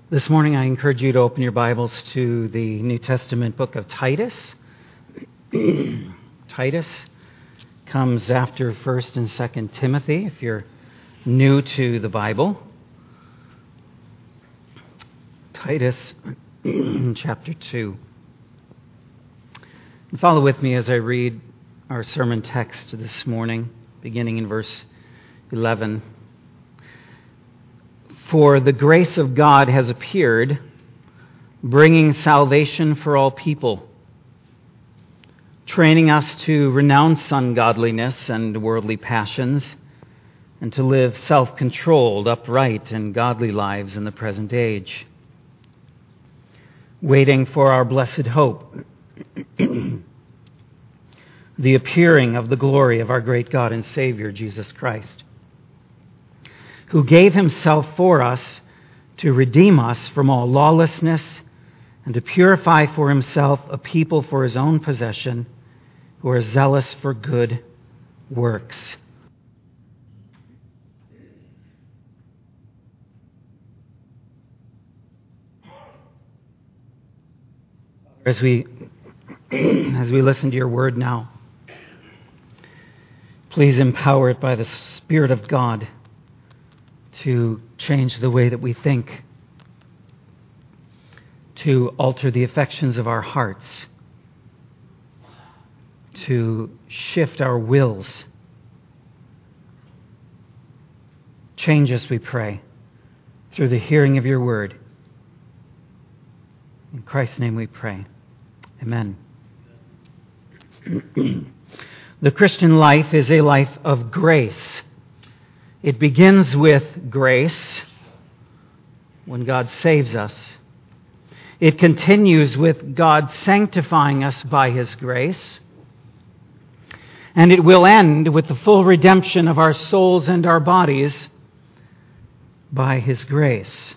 This morning I encourage you to open your Bibles to the New Testament book of Titus. Titus comes after 1st and 2nd Timothy, if you're new to the Bible. Titus chapter 2. And follow with me as I read our sermon text this morning, beginning in verse 11. For the grace of God has appeared, bringing salvation for all people, training us to renounce ungodliness and worldly passions, and to live self-controlled, upright, and godly lives in the present age, waiting for our blessed hope, the appearing of the glory of our great God and Savior, Jesus Christ, who gave himself for us to redeem us from all lawlessness and to purify for himself a people for his own possession who are zealous for good works. As we listen to your word now, please empower it by the Spirit of God to change the way that we think, to alter the affections of our hearts, to shift our wills. Change us, we pray, through the hearing of your word. In Christ's name we pray. Amen. The Christian life is a life of grace. It begins with grace when God saves us. It continues with God sanctifying us by His grace. And it will end with the full redemption of our souls and our bodies by His grace.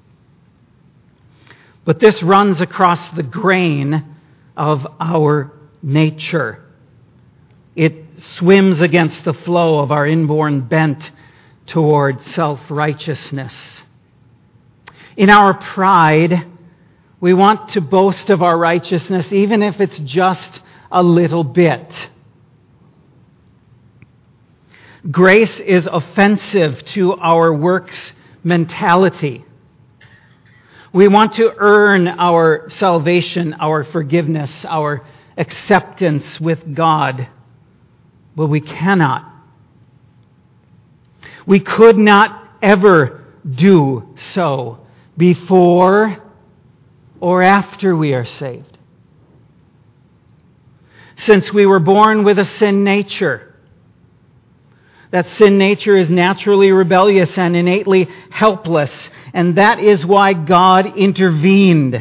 But this runs across the grain of our nature. It swims against the flow of our inborn bent toward self-righteousness. In our pride, we want to boast of our righteousness, even if it's just a little bit. Grace is offensive to our works mentality. We want to earn our salvation, our forgiveness, our acceptance with God, but we cannot. We could not ever do so before or after we are saved. Since we were born with a sin nature, that sin nature is naturally rebellious and innately helpless, and that is why God intervened.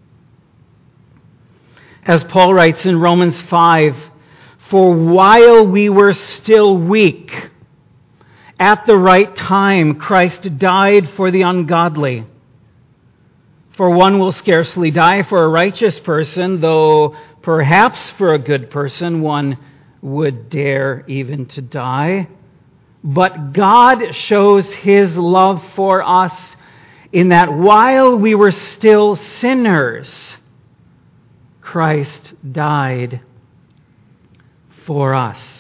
As Paul writes in Romans 5, "For while we were still weak, at the right time, Christ died for the ungodly. For one will scarcely die for a righteous person, though perhaps for a good person one would dare even to die. But God shows His love for us in that while we were still sinners, Christ died for us."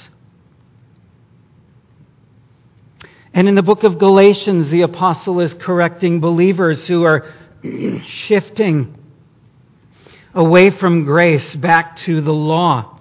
And in the book of Galatians, the apostle is correcting believers who are shifting away from grace back to the law.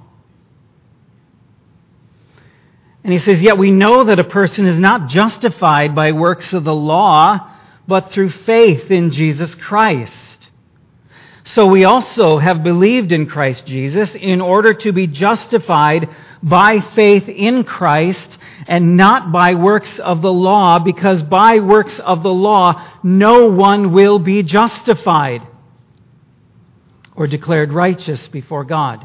And he says, "Yet we know that a person is not justified by works of the law, but through faith in Jesus Christ. So we also have believed in Christ Jesus in order to be justified by faith in Christ and not by works of the law, because by works of the law no one will be justified or declared righteous before God."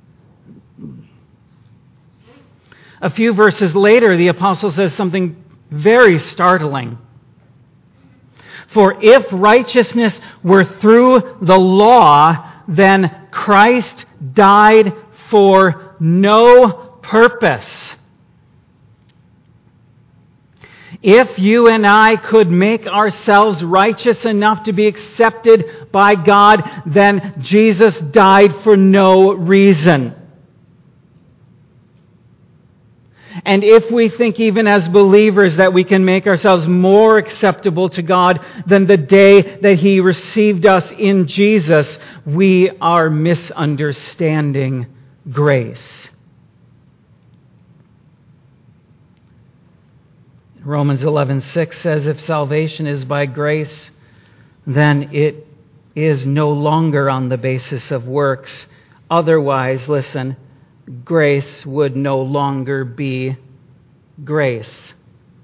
A few verses later, the apostle says something very startling. "For if righteousness were through the law, then Christ died for no purpose. If you and I could make ourselves righteous enough to be accepted by God, then Jesus died for no reason. And if we think even as believers that we can make ourselves more acceptable to God than the day that He received us in Jesus, we are misunderstanding grace. Romans 11:6 says, if salvation is by grace, then it is no longer on the basis of works. Otherwise, listen, grace would no longer be grace.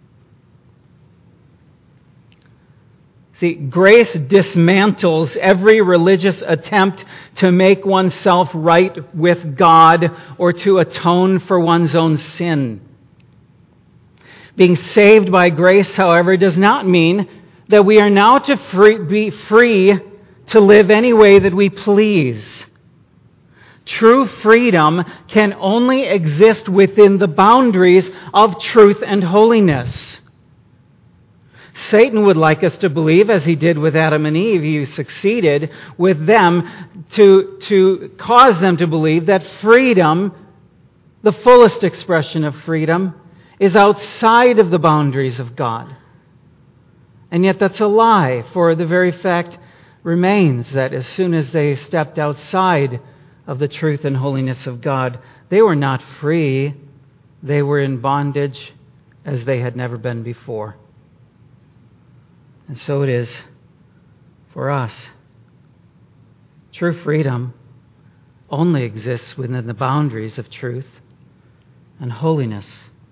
See, grace dismantles every religious attempt to make oneself right with God or to atone for one's own sin. Being saved by grace, however, does not mean that we are now to be free to live any way that we please. True freedom can only exist within the boundaries of truth and holiness. Satan would like us to believe, as he did with Adam and Eve, he succeeded with them to cause them to believe that freedom, the fullest expression of freedom, is outside of the boundaries of God. And yet that's a lie, for the very fact remains that as soon as they stepped outside of the truth and holiness of God, they were not free. They were in bondage as they had never been before. And so it is for us. True freedom only exists within the boundaries of truth and holiness.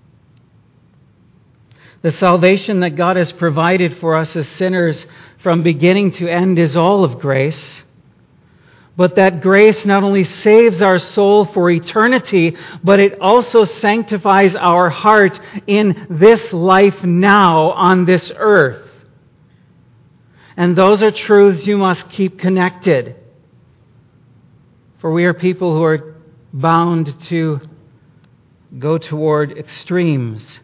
The salvation that God has provided for us as sinners from beginning to end is all of grace. But that grace not only saves our soul for eternity, but it also sanctifies our heart in this life now on this earth. And those are truths you must keep connected. For we are people who are bound to go toward extremes,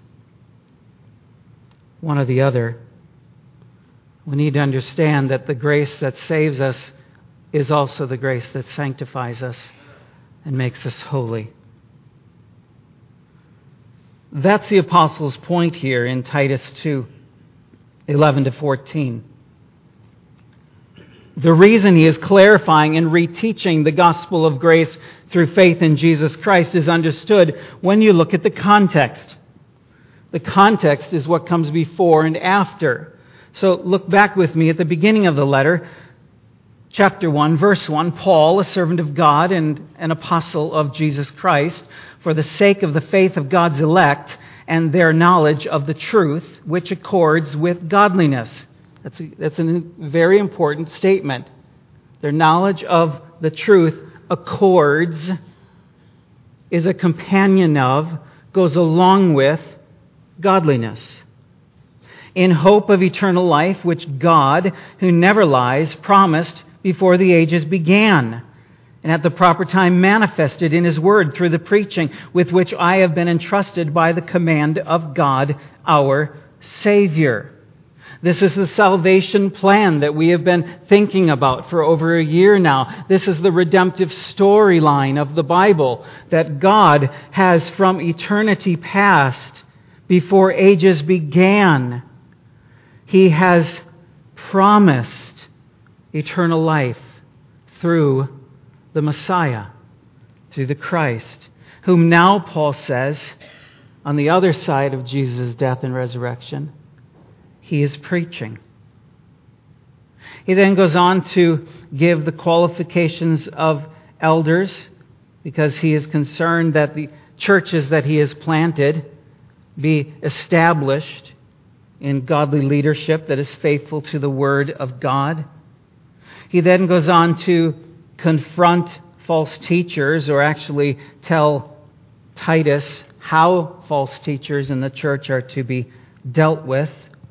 one or the other. We need to understand that the grace that saves us is also the grace that sanctifies us and makes us holy. That's the apostle's point here in Titus 2:11-14. The reason he is clarifying and reteaching the gospel of grace through faith in Jesus Christ is understood when you look at the context. The context is what comes before and after. So look back with me at the beginning of the letter, chapter 1, verse 1. Paul, a servant of God and an apostle of Jesus Christ, for the sake of the faith of God's elect and their knowledge of the truth, which accords with godliness. That's a very important statement. Their knowledge of the truth accords, is a companion of, goes along with godliness. In hope of eternal life, which God, who never lies, promised before the ages began, and at the proper time manifested in His Word through the preaching with which I have been entrusted by the command of God, our Savior. This is the salvation plan that we have been thinking about for over a year now. This is the redemptive storyline of the Bible that God has from eternity past, before ages began. He has promised eternal life through the Messiah, through the Christ, whom now, Paul says, on the other side of Jesus' death and resurrection, He is preaching. He then goes on to give the qualifications of elders, because he is concerned that the churches that he has planted be established in godly leadership that is faithful to the Word of God. He then goes on to confront false teachers, or actually tell Titus how false teachers in the church are to be dealt with.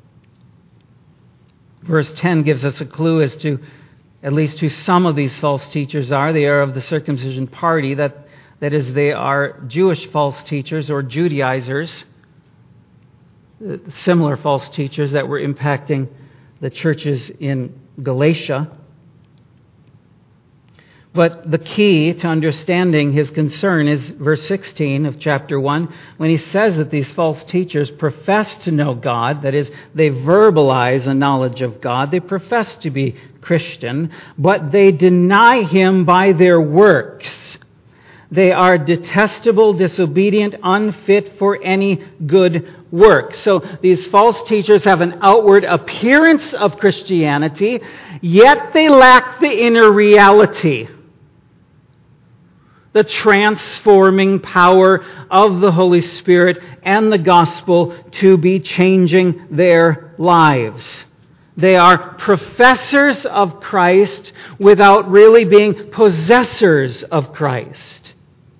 Verse 10 gives us a clue as to at least who some of these false teachers are. They are of the circumcision party, that is, they are Jewish false teachers or Judaizers. similar false teachers that were impacting the churches in Galatia. But the key to understanding his concern is verse 16 of chapter 1, when he says that these false teachers profess to know God, that is, they verbalize a knowledge of God, they profess to be Christian, but they deny Him by their works. They are detestable, disobedient, unfit for any good work. So these false teachers have an outward appearance of Christianity, yet they lack the inner reality, the transforming power of the Holy Spirit and the gospel to be changing their lives. They are professors of Christ without really being possessors of Christ.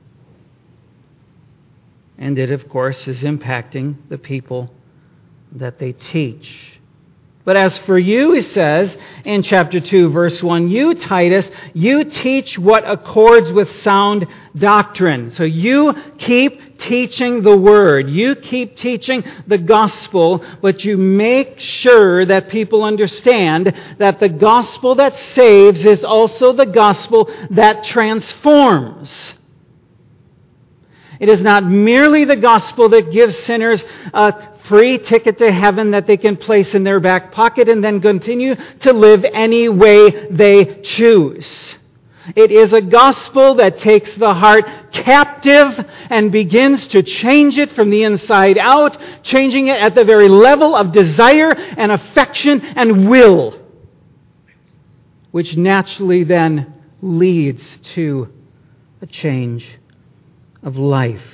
And it, of course, is impacting the people that they teach. But as for you, he says in chapter 2, verse 1, you, Titus, you teach what accords with sound doctrine. So you keep teaching the Word. You keep teaching the gospel, but you make sure that people understand that the gospel that saves is also the gospel that transforms. It is not merely the gospel that gives sinners a free ticket to heaven that they can place in their back pocket and then continue to live any way they choose. It is a gospel that takes the heart captive and begins to change it from the inside out, changing it at the very level of desire and affection and will, which naturally then leads to a change of life.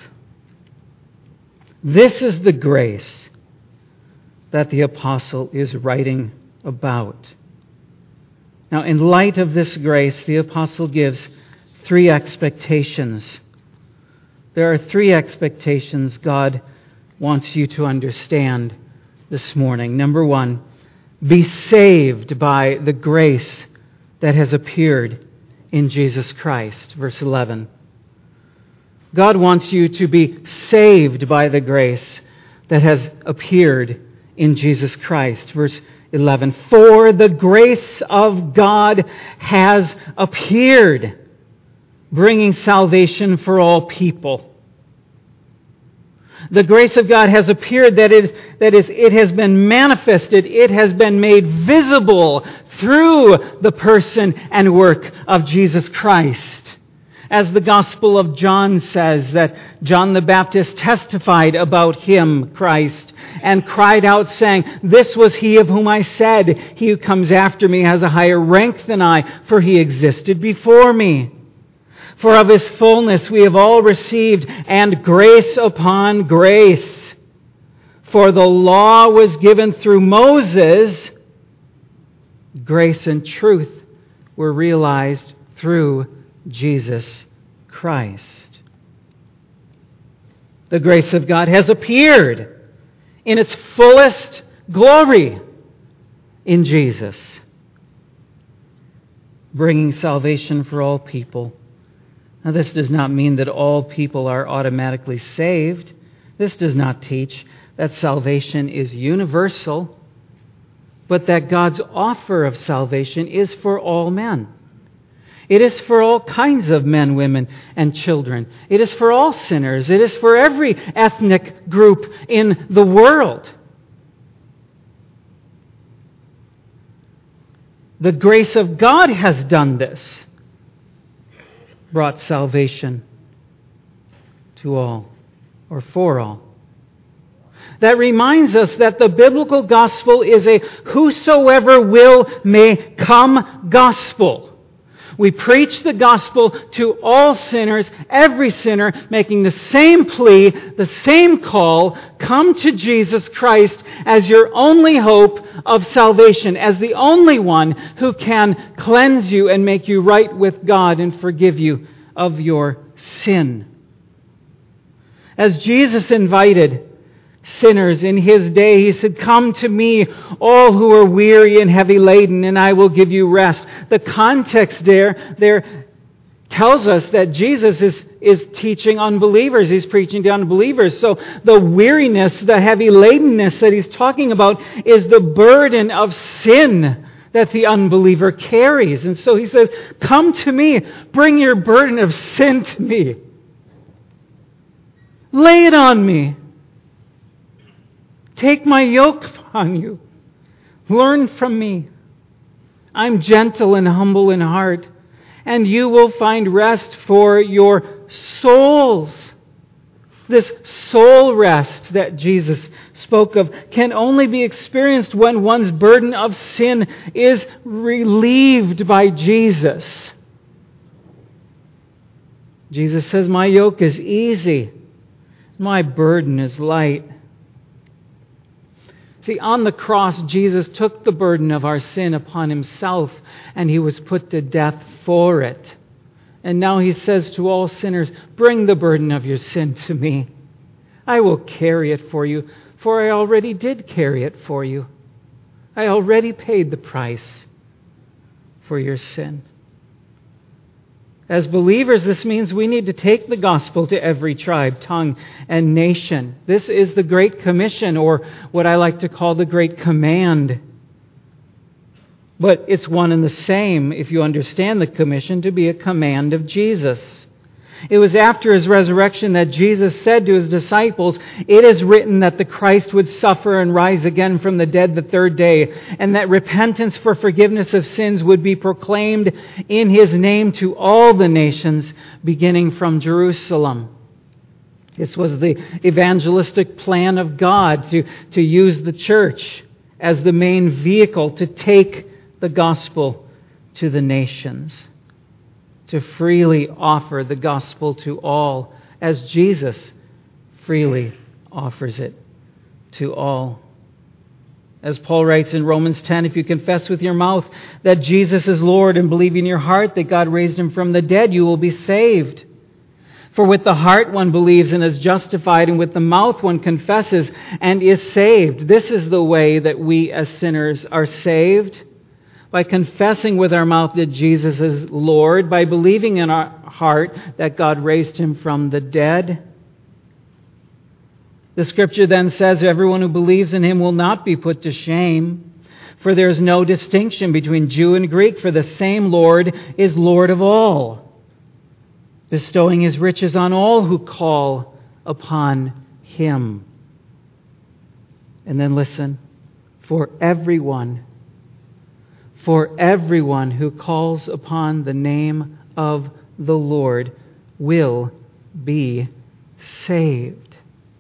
This is the grace that the apostle is writing about. Now, in light of this grace, the apostle gives 3 expectations. There are 3 expectations God wants you to understand this morning. Number 1, be saved by the grace that has appeared in Jesus Christ. Verse 11. God wants you to be saved by the grace that has appeared in Jesus Christ. Verse 11. For the grace of God has appeared, bringing salvation for all people. The grace of God has appeared, that is, it has been manifested, it has been made visible through the person and work of Jesus Christ. As the Gospel of John says, that John the Baptist testified about Him, Christ, and cried out saying, this was He of whom I said, he who comes after me has a higher rank than I, for He existed before me. For of His fullness we have all received, and grace upon grace. For the law was given through Moses, grace and truth were realized through Jesus Christ. The grace of God has appeared in its fullest glory in Jesus, bringing salvation for all people. Now, this does not mean that all people are automatically saved. This does not teach that salvation is universal, but that God's offer of salvation is for all men. It is for all kinds of men, women, and children. It is for all sinners. It is for every ethnic group in the world. The grace of God has done this, brought salvation to all, or for all. That reminds us that the biblical gospel is a whosoever will may come gospel. We preach the gospel to all sinners, every sinner, making the same plea, the same call, come to Jesus Christ as your only hope of salvation, as the only one who can cleanse you and make you right with God and forgive you of your sin. As Jesus invited sinners in His day, He said, come to me, all who are weary and heavy laden, and I will give you rest. The context there tells us that Jesus is is teaching unbelievers. He's preaching to unbelievers. So the weariness, the heavy ladenness that he's talking about is the burden of sin that the unbeliever carries. And so he says, come to me, bring your burden of sin to me. Lay it on me. Take my yoke upon you. Learn from me. I'm gentle and humble in heart, and you will find rest for your souls. This soul rest that Jesus spoke of can only be experienced when one's burden of sin is relieved by Jesus. Jesus says, my yoke is easy, my burden is light. See, on the cross, Jesus took the burden of our sin upon himself, and he was put to death for it. And now he says to all sinners, bring the burden of your sin to me. I will carry it for you, for I already did carry it for you. I already paid the price for your sin. As believers, this means we need to take the gospel to every tribe, tongue, and nation. This is the Great Commission, or what I like to call the Great Command. But it's one and the same, if you understand the commission, to be a command of Jesus. It was after his resurrection that Jesus said to his disciples, it is written that the Christ would suffer and rise again from the dead the third day, and that repentance for forgiveness of sins would be proclaimed in his name to all the nations, beginning from Jerusalem. This was the evangelistic plan of God, to use the church as the main vehicle to take the gospel to the nations, to freely offer the gospel to all, as Jesus freely offers it to all. As Paul writes in Romans 10, if you confess with your mouth that Jesus is Lord and believe in your heart that God raised him from the dead, you will be saved. For with the heart one believes and is justified, and with the mouth one confesses and is saved. This is the way that we as sinners are saved. By confessing with our mouth that Jesus is Lord, by believing in our heart that God raised him from the dead. The Scripture then says everyone who believes in him will not be put to shame, for there is no distinction between Jew and Greek, for the same Lord is Lord of all, bestowing his riches on all who call upon him. And then listen, for everyone who calls upon the name of the Lord will be saved.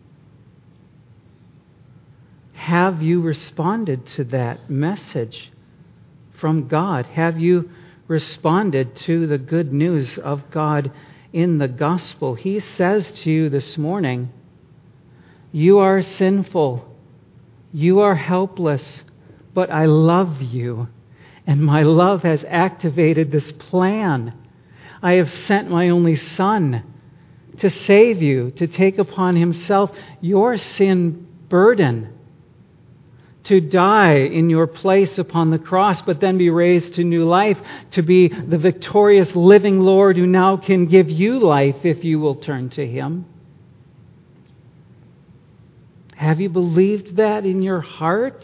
Have you responded to that message from God? Have you responded to the good news of God in the gospel? He says to you this morning, you are sinful, you are helpless, but I love you. And my love has activated this plan. I have sent my only Son to save you, to take upon himself your sin burden, to die in your place upon the cross, but then be raised to new life, to be the victorious living Lord who now can give you life if you will turn to him. Have you believed that in your heart?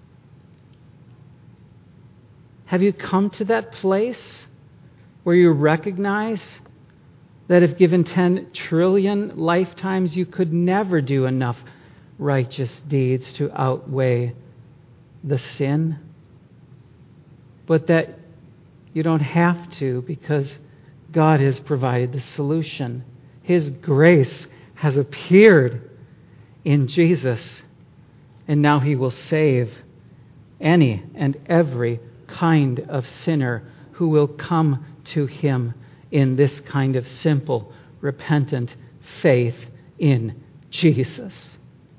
Have you come to that place where you recognize that if given 10 trillion lifetimes, you could never do enough righteous deeds to outweigh the sin? But that you don't have to, because God has provided the solution. His grace has appeared in Jesus, and now he will save any and every kind of sinner who will come to him in this kind of simple, repentant faith in Jesus.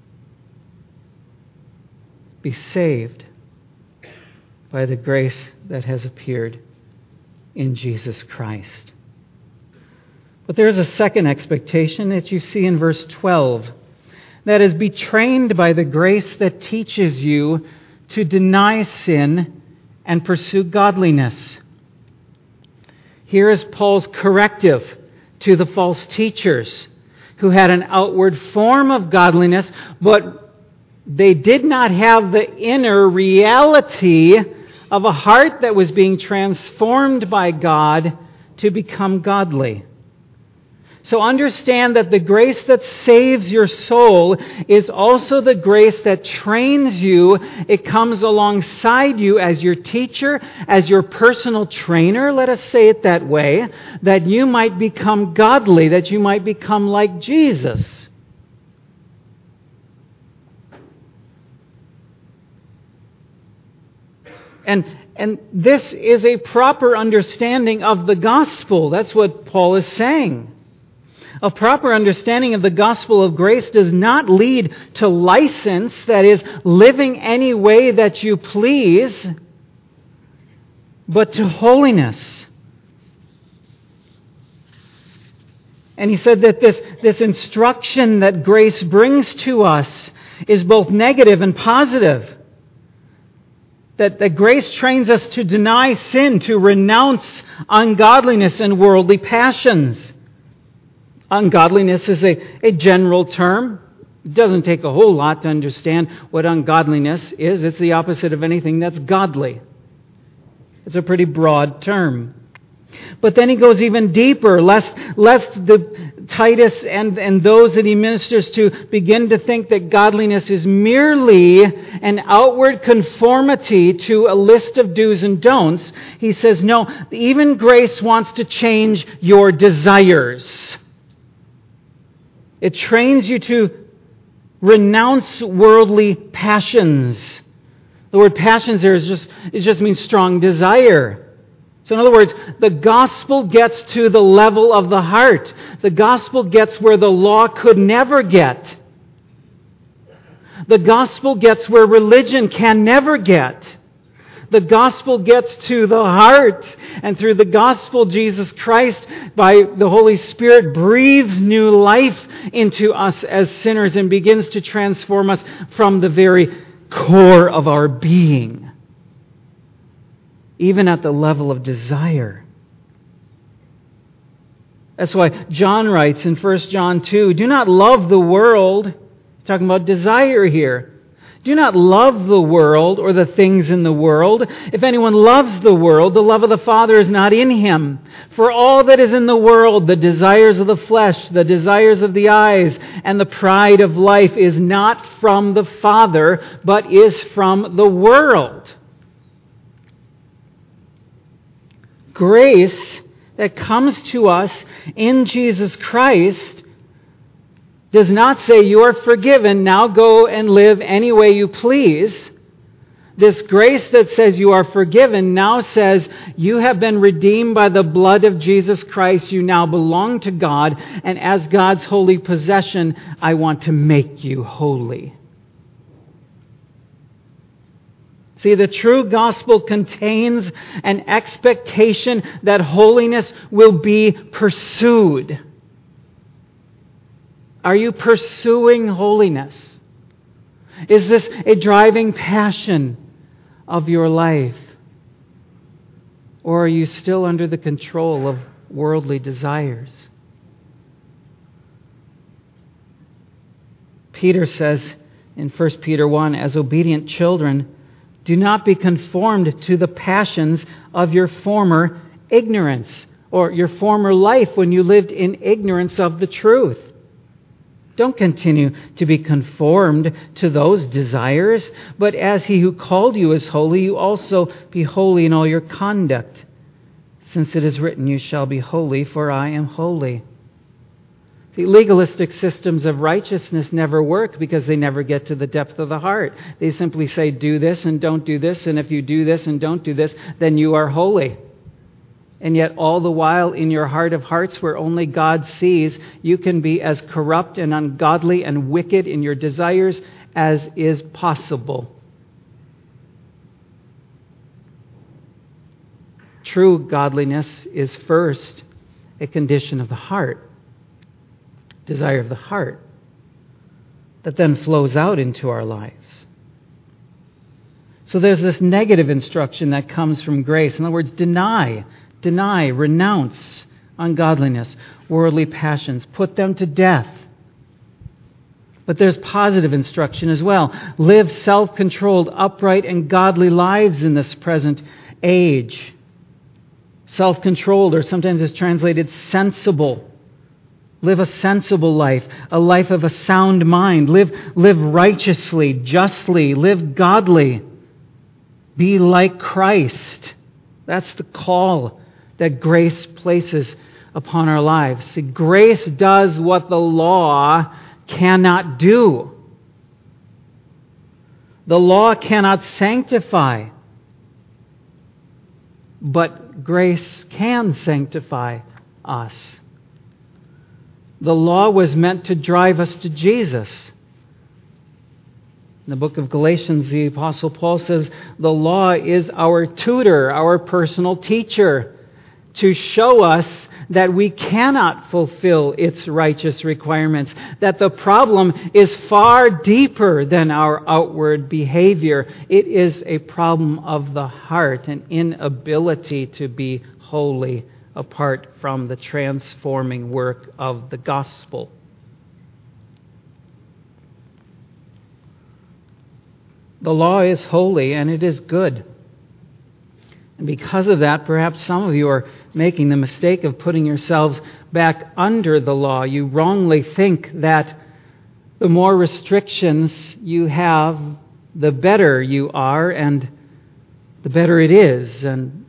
Be saved by the grace that has appeared in Jesus Christ. But there's a second expectation that you see in verse 12. That is, be trained by the grace that teaches you to deny sin and pursue godliness. Here is Paul's corrective to the false teachers who had an outward form of godliness, but they did not have the inner reality of a heart that was being transformed by God to become godly. So understand that the grace that saves your soul is also the grace that trains you. It comes alongside you as your teacher, as your personal trainer, let us say it that way, that you might become godly, that you might become like Jesus. And this is a proper understanding of the gospel. That's what Paul is saying. A proper understanding of the gospel of grace does not lead to license, that is, living any way that you please, but to holiness. And he said that this instruction that grace brings to us is both negative and positive. That grace trains us to deny sin, to renounce ungodliness and worldly passions. Ungodliness is a general term. It doesn't take a whole lot to understand what ungodliness is. It's the opposite of anything that's godly. It's a pretty broad term. But then he goes even deeper, lest the Titus and those that he ministers to begin to think that godliness is merely an outward conformity to a list of do's and don'ts. He says, no, even grace wants to change your desires. It trains you to renounce worldly passions. The word passions there it just means strong desire. So in other words, the gospel gets to the level of the heart. The gospel gets where the law could never get. The gospel gets where religion can never get. The gospel gets to the heart. And through the gospel, Jesus Christ, by the Holy Spirit, breathes new life into us as sinners and begins to transform us from the very core of our being, even at the level of desire. That's why John writes in 1 John 2, do not love the world. He's talking about desire here. Do not love the world or the things in the world. If anyone loves the world, the love of the Father is not in him. For all that is in the world, the desires of the flesh, the desires of the eyes, and the pride of life is not from the Father, but is from the world. Grace that comes to us in Jesus Christ does not say you are forgiven, now go and live any way you please. This grace that says you are forgiven now says you have been redeemed by the blood of Jesus Christ. You now belong to God, and as God's holy possession, I want to make you holy. See, the true gospel contains an expectation that holiness will be pursued. Are you pursuing holiness? Is this a driving passion of your life? Or are you still under the control of worldly desires? Peter says in 1 Peter 1, as obedient children, do not be conformed to the passions of your former ignorance, or your former life when you lived in ignorance of the truth. Don't continue to be conformed to those desires, but as He who called you is holy, you also be holy in all your conduct. Since it is written, you shall be holy, for I am holy. See, legalistic systems of righteousness never work because they never get to the depth of the heart. They simply say, do this and don't do this, and if you do this and don't do this, then you are holy. And yet all the while in your heart of hearts where only God sees, you can be as corrupt and ungodly and wicked in your desires as is possible. True godliness is first a condition of the heart, desire of the heart, that then flows out into our lives. So there's this negative instruction that comes from grace. In other words, deny, renounce ungodliness, worldly passions. Put them to death. But there's positive instruction as well. Live self-controlled, upright, and godly lives in this present age. Self-controlled, or sometimes it's translated sensible. Live a sensible life, a life of a sound mind. Live righteously, justly, live godly. Be like Christ. That's the call that grace places upon our lives. See, grace does what the law cannot do. The law cannot sanctify, but grace can sanctify us. The law was meant to drive us to Jesus. In the book of Galatians, the Apostle Paul says, the law is our tutor, our personal teacher, to show us that we cannot fulfill its righteous requirements, that the problem is far deeper than our outward behavior. It is a problem of the heart, an inability to be holy apart from the transforming work of the gospel. The law is holy and it is good. And because of that, perhaps some of you are making the mistake of putting yourselves back under the law. You wrongly think that the more restrictions you have, the better you are and the better it is, and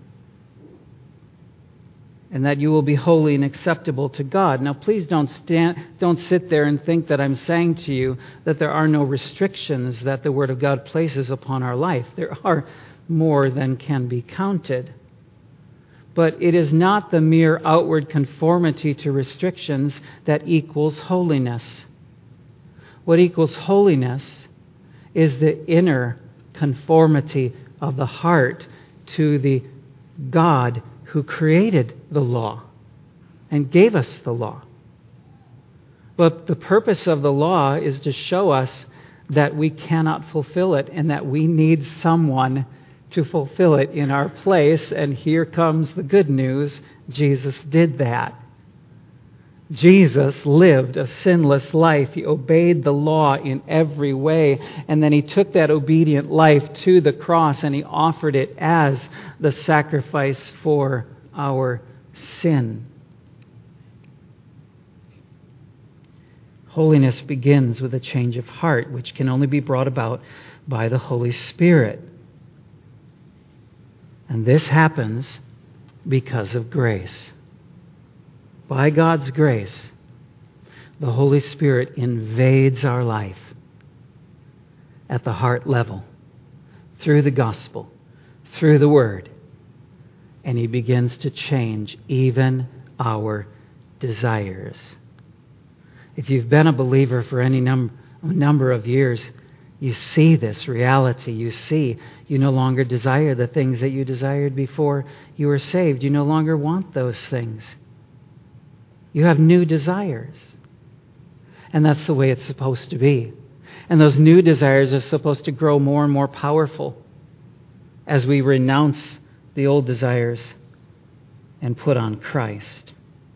that you will be holy and acceptable to God. Now, please don't sit there and think that I'm saying to you that there are no restrictions that the Word of God places upon our life. There are more than can be counted. But it is not the mere outward conformity to restrictions that equals holiness. What equals holiness is the inner conformity of the heart to the God who created the law and gave us the law. But the purpose of the law is to show us that we cannot fulfill it and that we need someone to fulfill it in our place. And here comes the good news. Jesus did that. Jesus lived a sinless life. He obeyed the law in every way. And then He took that obedient life to the cross and He offered it as the sacrifice for our sin. Holiness begins with a change of heart, which can only be brought about by the Holy Spirit. And this happens because of grace. By God's grace, the Holy Spirit invades our life at the heart level, through the gospel, through the Word, and He begins to change even our desires. If you've been a believer for any number of years, you see this reality. You see you no longer desire the things that you desired before you were saved. You no longer want those things. You have new desires. And that's the way it's supposed to be. And those new desires are supposed to grow more and more powerful as we renounce the old desires and put on Christ.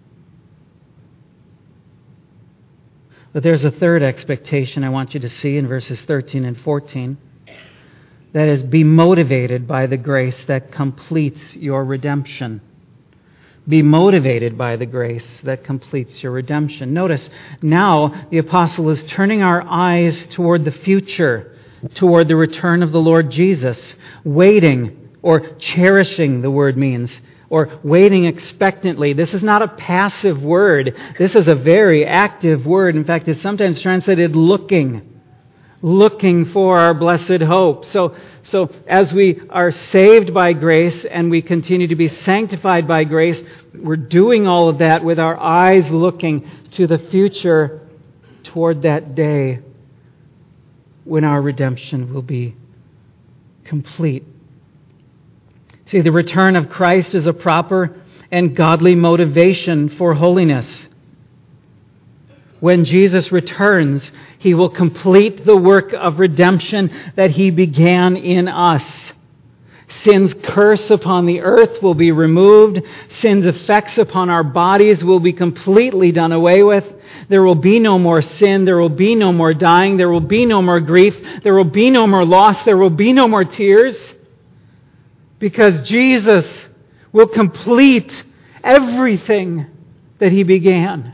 But there's a third expectation I want you to see in verses 13 and 14. That is, be motivated by the grace that completes your redemption. Be motivated by the grace that completes your redemption. Notice, now the apostle is turning our eyes toward the future, toward the return of the Lord Jesus, waiting, or cherishing, the word means, or waiting expectantly. This is not a passive word. This is a very active word. In fact, it's sometimes translated looking for our blessed hope. So as we are saved by grace and we continue to be sanctified by grace, we're doing all of that with our eyes looking to the future, toward that day when our redemption will be complete. See, the return of Christ is a proper and godly motivation for holiness. When Jesus returns, He will complete the work of redemption that He began in us. Sin's curse upon the earth will be removed. Sin's effects upon our bodies will be completely done away with. There will be no more sin. There will be no more dying. There will be no more grief. There will be no more loss. There will be no more tears. Because Jesus will complete everything that He began.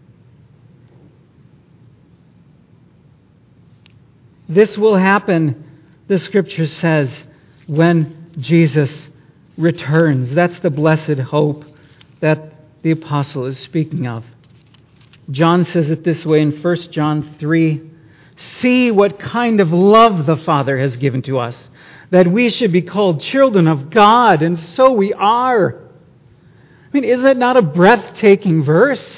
This will happen, the Scripture says, when Jesus returns. That's the blessed hope that the apostle is speaking of. John says it this way in 1 John 3, "See what kind of love the Father has given to us, that we should be called children of God, and so we are." I mean, is that not a breathtaking verse?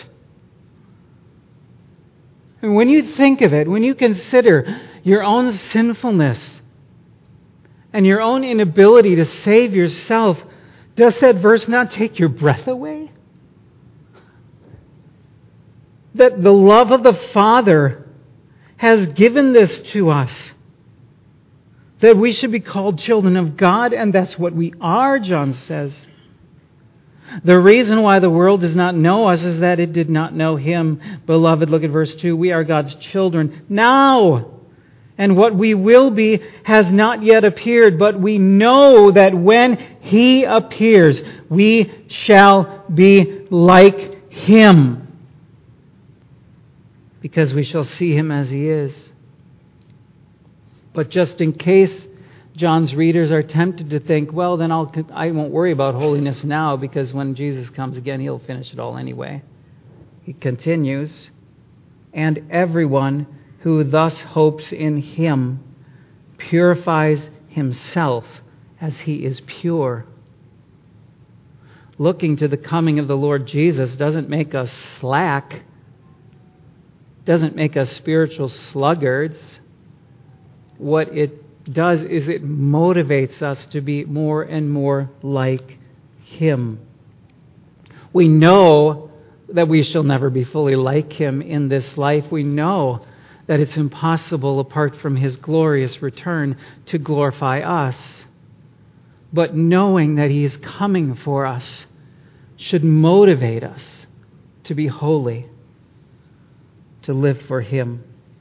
And when you think of it, when you consider your own sinfulness and your own inability to save yourself, does that verse not take your breath away? That the love of the Father has given this to us. That we should be called children of God, and that's what we are, John says. The reason why the world does not know us is that it did not know Him. Beloved, look at verse 2. We are God's children now. And what we will be has not yet appeared, but we know that when He appears, we shall be like Him, because we shall see Him as He is. But just in case John's readers are tempted to think, well, then I won't worry about holiness now, because when Jesus comes again, He'll finish it all anyway. He continues, "And everyone who thus hopes in Him purifies himself as He is pure." Looking to the coming of the Lord Jesus doesn't make us slack, doesn't make us spiritual sluggards. What it does is it motivates us to be more and more like Him. We know that we shall never be fully like Him in this life. We know that it's impossible apart from His glorious return to glorify us. But knowing that He is coming for us should motivate us to be holy, to live for Him.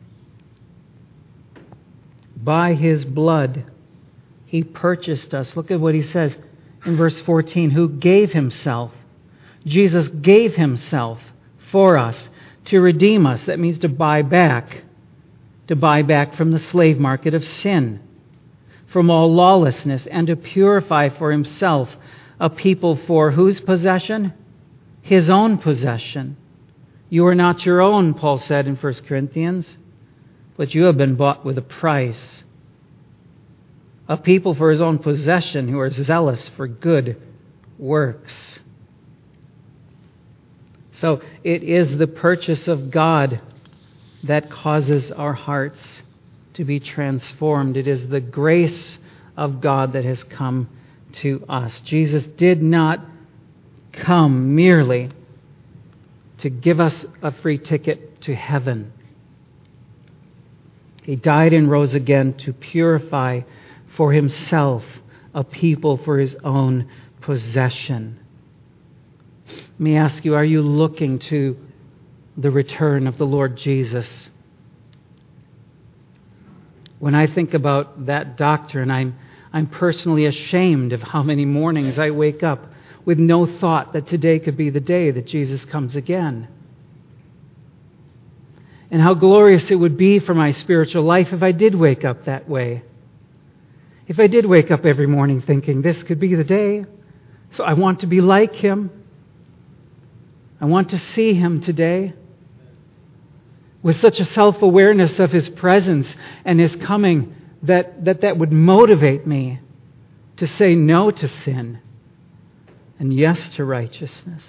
By His blood, He purchased us. Look at what He says in verse 14. Who gave Himself. Jesus gave Himself for us to redeem us. That means to buy back from the slave market of sin, from all lawlessness, and to purify for Himself a people for whose possession? His own possession. You are not your own, Paul said in 1 Corinthians, but you have been bought with a price. A people for His own possession who are zealous for good works. So it is the purchase of God that causes our hearts to be transformed. It is the grace of God that has come to us. Jesus did not come merely to give us a free ticket to heaven. He died and rose again to purify for Himself a people for His own possession. Let me ask you, are you looking to the return of the Lord Jesus? When I think about that doctrine, I'm personally ashamed of how many mornings I wake up with no thought that today could be the day that Jesus comes again. And how glorious it would be for my spiritual life if I did wake up that way. If I did wake up every morning thinking, this could be the day, so I want to be like Him. I want to see Him today. With such a self-awareness of His presence and His coming that would motivate me to say no to sin and yes to righteousness.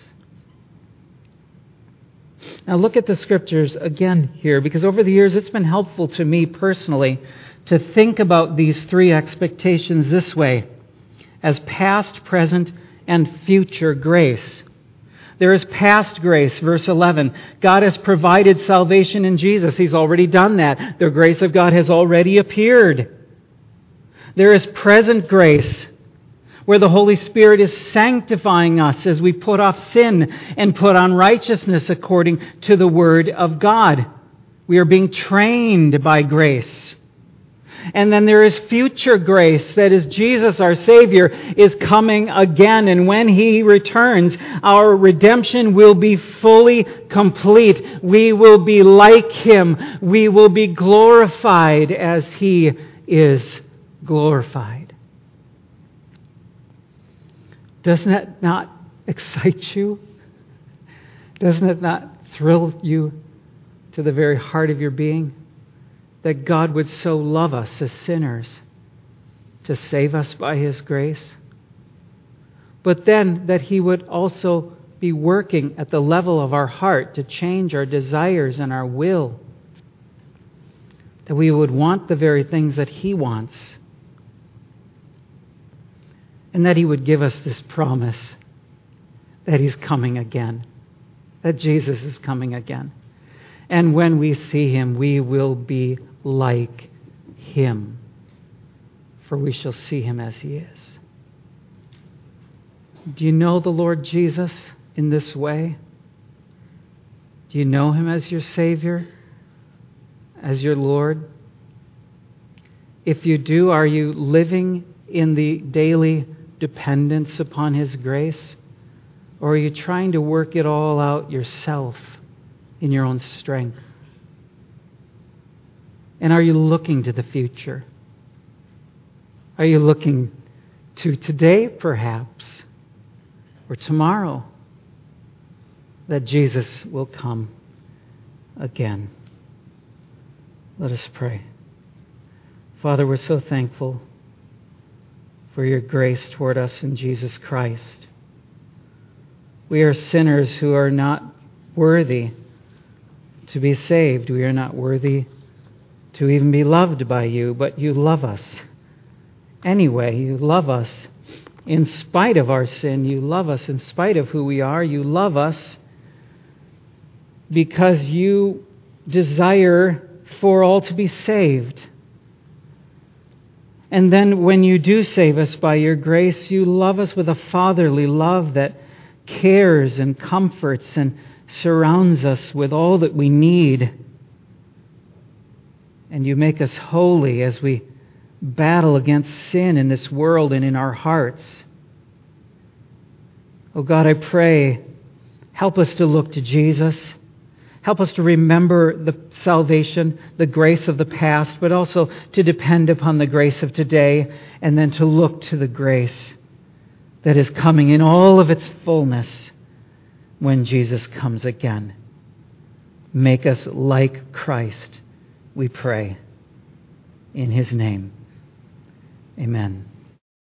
Now look at the Scriptures again here, because over the years it's been helpful to me personally to think about these three expectations this way: as past, present, and future grace. There is past grace, verse 11. God has provided salvation in Jesus. He's already done that. The grace of God has already appeared. There is present grace where the Holy Spirit is sanctifying us as we put off sin and put on righteousness according to the Word of God. We are being trained by grace. And then there is future grace, that is, Jesus, our Savior, is coming again. And when He returns, our redemption will be fully complete. We will be like Him. We will be glorified as He is glorified. Doesn't that not excite you? Doesn't it not thrill you to the very heart of your being? That God would so love us as sinners to save us by His grace. But then that He would also be working at the level of our heart to change our desires and our will. That we would want the very things that He wants. And that He would give us this promise that He's coming again. That Jesus is coming again. And when we see Him, we will be like Him, for we shall see Him as He is. Do you know the Lord Jesus in this way? Do you know Him as your Savior, as your Lord? If you do, are you living in the daily dependence upon His grace? Or are you trying to work it all out yourself in your own strength? And are you looking to the future? Are you looking to today, perhaps, or tomorrow, that Jesus will come again? Let us pray. Father, we're so thankful for your grace toward us in Jesus Christ. We are sinners who are not worthy to be saved. We are not worthy to even be loved by you, but you love us. Anyway, you love us in spite of our sin. You love us in spite of who we are. You love us because you desire for all to be saved. And then when you do save us by your grace, you love us with a fatherly love that cares and comforts and surrounds us with all that we need. And you make us holy as we battle against sin in this world and in our hearts. Oh God, I pray, help us to look to Jesus. Help us to remember the salvation, the grace of the past, but also to depend upon the grace of today, and then to look to the grace that is coming in all of its fullness when Jesus comes again. Make us like Christ, we pray. In His name, amen.